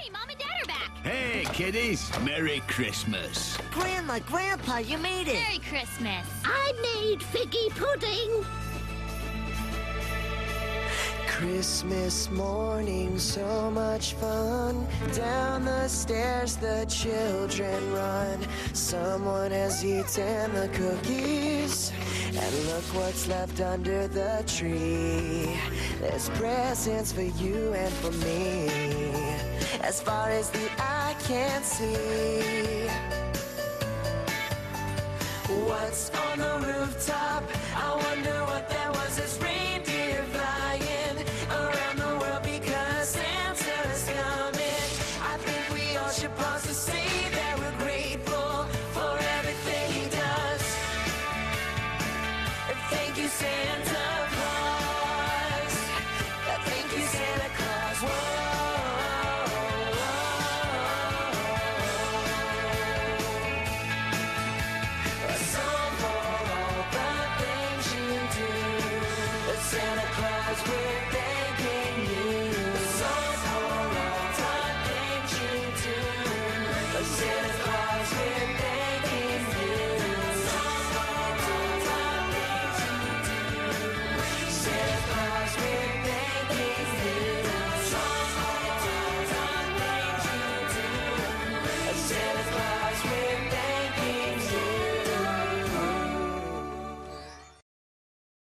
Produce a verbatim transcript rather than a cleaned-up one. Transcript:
Hey, Mom and Dad are back! Hey, kiddies. Merry Christmas. Grandma, Grandpa, you made it. Merry Christmas! I made figgy pudding. Christmas morning, so much fun. Down the stairs the children run. Someone has eaten the cookies, and look what's left under the tree. There's presents for you and for me, as far as the eye can see. What's on the rooftop? I wonder what that was. This reindeer flying around the world because Santa's coming. I think we all should pause to say that we're grateful for everything he does. Thank you, Santa Claus. Thank you, Santa Claus. Whoa. Santa Claus, we're